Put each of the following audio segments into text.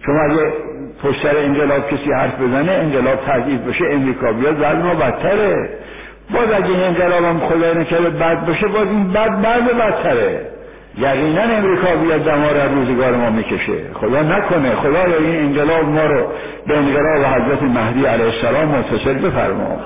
چون اگه پشت سر انقلاب کسی حرف بزنه، انقلاب تضعیف بشه، امریکا بیاد، وضع ما بدتره. باز اگه این انقلاب هم خدای نکرده بد باشه، باز این بدتره. یقینا امریکا بیاد دمار از روزگار ما میکشه. خدا نکنه. خدایا این انقلاب ما رو به انقلاب حضرت مهدی علیه السلام متصل بفرما.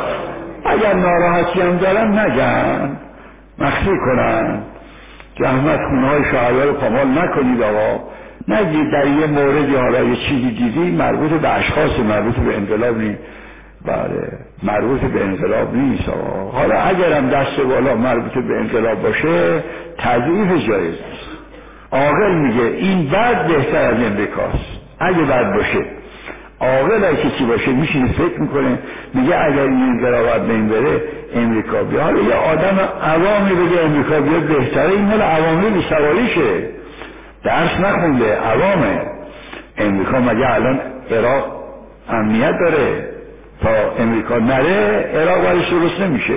اگر ناراحتی هم دارن نگن، مخفی کنن که احمد خونهای شهدا رو پامال نکنید. آقا نگید در یه موردی حالا یه چیزی دیدی مربوط به اشخاص، مربوط به انقلاب نیست. بله مربوط به انقلاب نیست. آقا حالا اگرم دست بالا مربوط به انقلاب باشه تضعیف جایز نیست. عاقل میگه این بد بهتر از امریکاست. اگه بد باشه، عاقل اگه کسی باشه میشینه فکر میکنه، میگه اگر این انقلاب بین بره امریکا بیاد. حالا یه آدم عوامی بگه امریکا بیاد بهتره، این مال عوامی بیسوالیشه، درس نخونده، عوامه. امریکا مگه الان عراق امنیت داره؟ تا امریکا نره عراق برش درست نمیشه.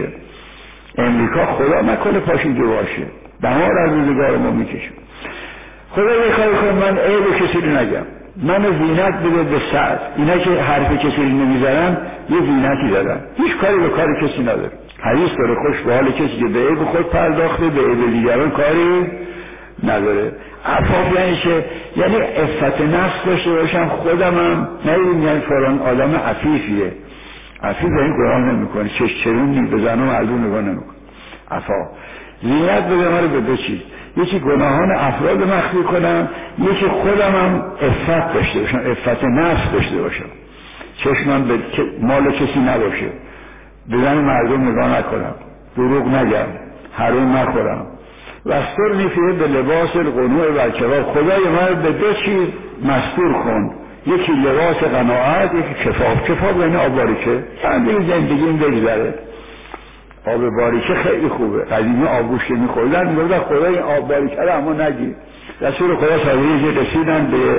امریکا خدا نکنه پاش اینجا باشه، دمار از روزگار ما میکشه. خدا یه کاری کنه من عیب کسی رو نگم، من زینت بده به سعد. اینا که حرف کسی رو نمیزنن یه زینتی دارن، هیچ کاری به کار کسی نداره. حدیث داره خوش به حال کسی که به عیب خود پرداخته به عیب دیگران کاری نداره. عفاف یعنی چه؟ یعنی عفت نفس داشته باشم. خودمم نمیدونم یعنی فلان آدم عفیفیه. عفیف این گناه نمیکنه، چرونی به زن و مردم نگاه نمیکنه. عفا زینت بده ما رو به دو چیز، یکی گناهان افراد مخفی کنم، یکی خودمم عفت داشته باشم، عفت نفس داشته باشم، چشمم به مال کسی نباشه، به زن مردم نگاه نکنم، دروغ نگم، حرام نخورم. وسترنی فیه به لباس القنوع و الکباب. خدای من به دو چیز مستور کن، یکی لباس قناعت، یکی کفاف. کفاف یعنی آب باریکه، زندگی این بگذره. آب باریکه خیلی خوبه. قدیمی آبگوشت میخوردن، میگفتن خدا این آب باریکه رو اما نگیر. رسول خدا صادقی رسیدن به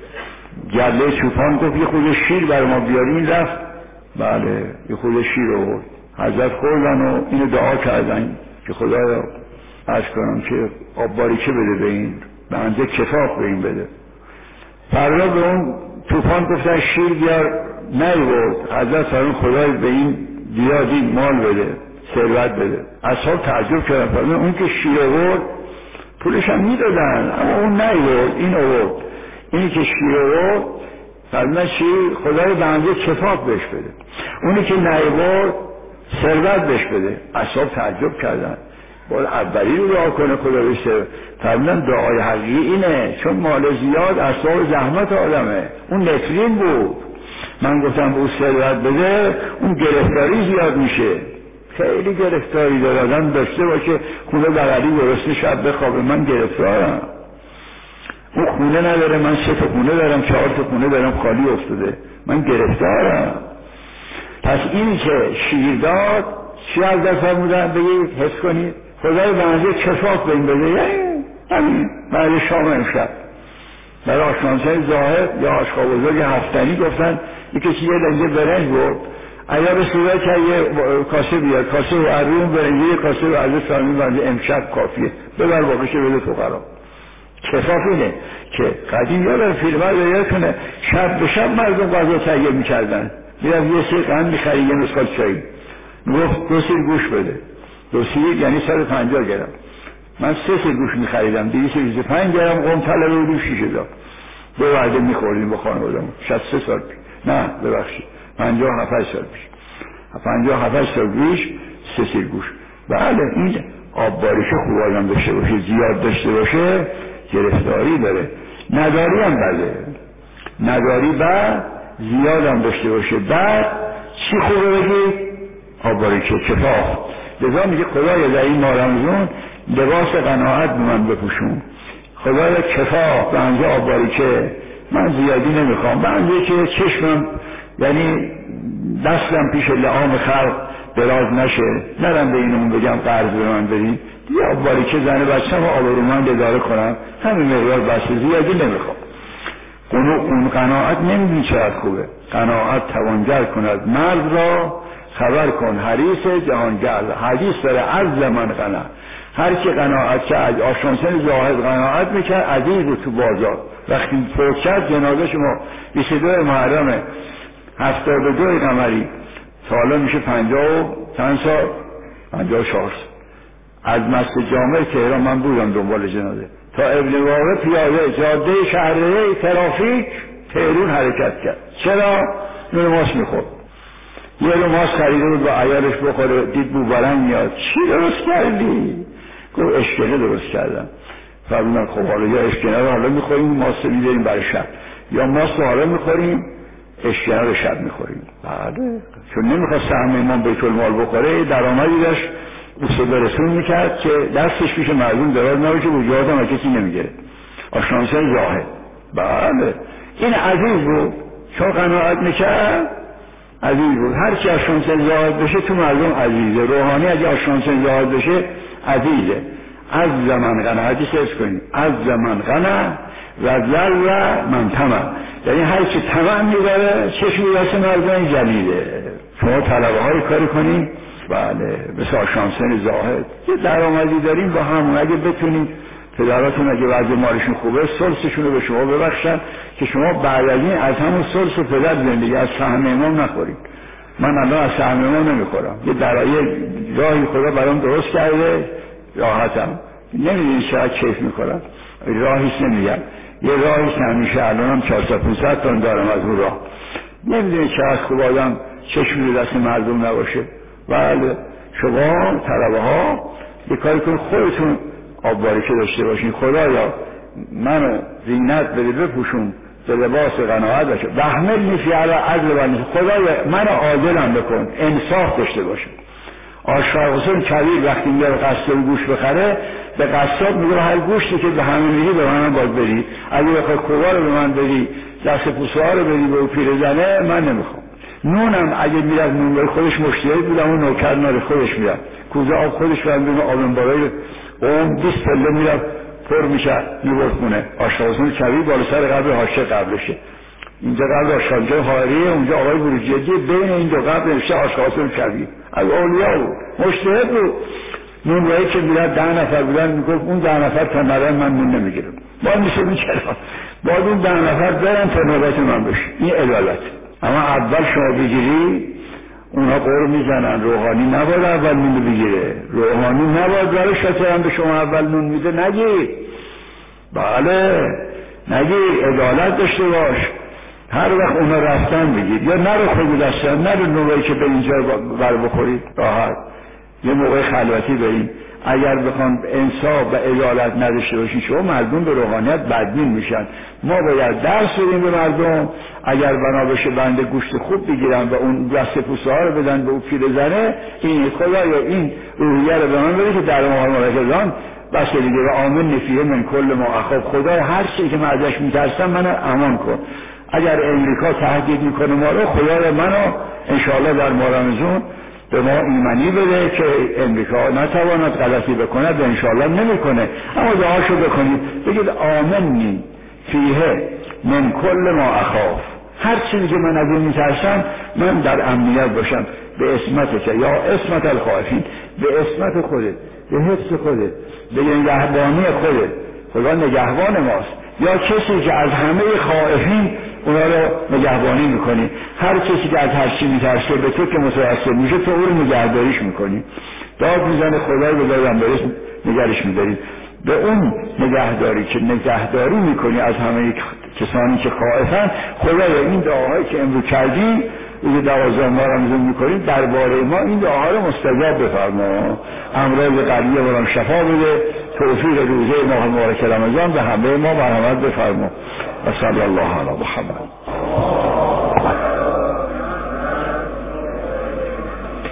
گله چوپان، گفت یه خود شیر بر ما بیارین. رفت بله یه خود شیر آورد، حضرت خوردن و اینو دعا کردن که خدایا عرض کنم که آب باریکه بده به این، به اندازه کفاف به این بده. فردا به اون طوفان گفتن شیر بیار، نیورد. حضرت فرمود خدای به این زیادی مال بده، ثروت بده. اصحاب تعجب کردن، فرمود اون که شیر آورد پولش هم میدادن، اما اون نیورد، این آورد. اینی که شیر آورد فرمود شیر خدای به اندازه کفاف بهش بده، اونی که نیورد ثروت بهش بده. اصحاب تعجب کردن، باید اولی رو دعا کنه خدا بشه. فرمودن دعای حقیقی اینه، چون مال زیاد اسباب زحمت آدمه. اون نفرین بود. من گفتم به اون ثروت بده، اون گرفتاری زیاد میشه. خیلی گرفتاری داره آدم داشته باشه، خونه بغلی درسته شب بخوابه. من گرفتارم، اون خونه نداره، من 3 خونه دارم، 4 خونه دارم خالی افتاده، من گرفتارم. پس اینی که شیر داد چی از دست فرمودن؟ بگید حس کنید خدای بنده کفاف به این بده. همین بعد شام امشب برای آشنانسای ظاهر یا آشقا بزرگ هفتنی گفتن یکی که یه لنگه برنج برد، اگر به صورت که یه کاسه بیاد، کاسه و عروم برنجه، یه کاسه و عرض فرمین بنده امشب کافیه، ببر باقیشه بده فقرا. کفاف اینه که قدیم یادم فیلم ها رو یاد کنه، شب به شب مردم غذا تهیه میکردن، میرم یه سیر قند میخری یه نسخال چایی، میگفت 2 سیر گوش بده. 2 سیر یعنی 150 گرم. من 3 سیر گوش میخریدم، 225 گرم قوم طلبه بودیم 6 هزار. 2 وعده میخوردیم با خانوادمون. 63 سال پیش، نه ببخشید 57 سال پیش، 57 سال پیش 3 سیر گوش. بله این آب باریشه خوب آدم داشته باشه، زیاد داشته باشه گرفتاری داره. نداری هم بده، نداری بعد زیاد هم داشته باشه بعد چی خوبه بگی؟ آب باریشه، کفاف. لذا میگه خدایا در این ماه رمضان لباس قناعت به من بپوشون. خدایا کفاف به اندازه آب باریشه، من زیادی نمیخوام، به اندازه که چشمم یعنی دستم پیش لعام خلق دراز نشه، نرم به اینمون بگم قرض به من بدین، یه آب باریکه زنه بچم و آبرومند اداره کنم، همین مقدار بسته، زیادی نمیخوام. اون قناعت نمیدونی چقدر خوبه. قناعت توانگر کند مرد را، خبر کن حریص جهانگرد. حدیث داره عز من قناع، هر کی قناعت کرد، آشانسن زاهد قناعت میکرد، عزیز بود تو بازار. وقتی فوت کرد جنازه شما 22 محرم 72 قمری، سالا میشه 50 چند سال، 54 سال. از مسجد جامع تهران من بودم دنبال جنازه تا ابن واقع پیاده جاده شهریه ترافیک تهرون حرکت کرد. چرا؟ نون ماست میخورد. یه رو ماست خریده بود با عیالش بخوره، دید بوبرنگ میاد. چی درست کردی؟ گفت اشکنه درست کردم. فرمودن خب حالا یا اشکنه رو حالا میخوریم ماست رو میداریم برای شب، یا ماست رو حالا میخوریم اشکنه رو شب میخوریم. بله، چون نمیخواست سهم امام بیت المال بخوره، درآمدی داشت اصول رسول میکرد که دستش پیش مردم دراز نباشه، وجوهات هم کسی نمیگیره. آشناسای زاهد. بله، این عزیز بود، چون قناعت میکرد عزیز بود. هر کی آشناسای زاهد بشه تو مردم عزیزه. روحانی اگه آشناسای زاهد بشه عزیزه. از زمان قناع، حدیث حفظ کنید، از زمان قناع و ذل من طمع، یعنی هر کی طمع میبره چشم واسه مردم جلیله. شما طلبه های کاری کنید، بله، مثل آشانسن زاهد یه درآمدی داریم با همون. اگه بتونید پدراتون اگه وضع مالشون خوبه سلسشون رو به شما ببخشن که شما بعد از این از همون سلس و پدر زندگی، از سهم امام نخورید. من الان از سهم امام نمیخورم، یه راهی خدا برام درست کرده، راحتم. نمیدونید چقدر کیف میکنم، راهیش نمیگم، یه راهیش همیشه الانم 400-500 تن دارم از اون راه. نمیدونید چقدر خوب آدم چشمی دست مردم نباشه. بله، شما طلبه ها یه کاری کنید خودتون آب باریکه داشته باشین. خدایا منو زینت بده بپوشون به لباس قناعت باشه، بحملنی فی علی عدل بنی، خدایا منو عادلم بکن، انصاف داشته باشم. آشفاق حسین کبیر وقتی میره قصاب گوش بخره به قصاب میگه هر گوشتی که به همه میگی به منم باید بدی، اگه بخوای کوبا رو به من بدی، دست پوسه رو بدی به او پیرزنه، من نمیخوام. نونم اگه میرد نون برای خودش مشتری بودم و نوکر ناره خودش میرد کوزه آب خودش برم آبن بالای اون 20 پله میرد پر میشه میبرد خونه. آشفاق حسین کبیر بالا سر قبر حاشیه قبلشه، اینجا قبل آشانجه حاریه، اونجا آقای بروجردی، بین این دو قبل نوشته آشفاق حسین کبیر. از اولیا بود، مجتهد بود. نون رایی که میرد 10 نفر بودن میگفت اون 10 نفر تا مرن من نون نمیگیرم، ما میشه میکردم باید اون 10 نفر برن تا نوبت من بشه. این عدالت. اما اول شما بگیری اونا قور میزنن، روحانی نباید اول نون بگیره، روحانی نباید برای شاطرم به شما اول نون میده، نگیر. بله نگیر، عدالت داشته باش. هر وقت اونا رفتن بگید، یا نرو خود دستن، نرو نوعی که به اینجا بر بخورید راحت. یه موقع خلوتی بریم، اگر بخوان انصاف و عدالت نداشته باشین شما مردم به روحانیت بدبین میشن. ما باید درس بدیم به مردم، اگر بنا بشه بنده گوشت خوب بگیرن و اون دست پوسه ها رو بدن به اون پیرزنه، این خدایا این روحیه رو به من بده که در ماه مرکزان بس دیگه و آمن نفیه من کل ما اخاب، خدا هر چیزی که من ازش میترسم منو امان کن. اگر امریکا تهدید میکنه ما رو، خدا منو انشاءالله در ماه رمضان به ما ایمانی بده که امریکا نتواند غلطی بکنه، به انشاءالله نمیکنه. اما دعاشو بکنید، بگید آمنی فیه من کل ما اخاف، هر چیزی که من از این میترسم من در امنیت باشم به اسمت که یا اسمت الخائفین، به اسمت خودت، به حفظ خودت، به نگهبانی خودت. خدا نگهبان ماست. یا کسی که از همه خائفین اونا رو نگهبانی میکنی، هر کسی که از هر چی میترسه به تو که متوسل میشه تو او رو نگهداریش میکنی. داد میزنه خدای به دادم برس نگرش میداری. به اون نگهداری که نگهداری میکنی از همه کسانی که خائفن، خدای این دعاهایی که امروز کردیم روز 12 ماه رمضان میکنیم درباره ما این دعاها رو مستجاب بفرما. امراض قلبی ما رو شفا بده، توفیق روزه ماه مبارک رمضان به همه ما مرحمت بفرما. و صلی الله علی محمد.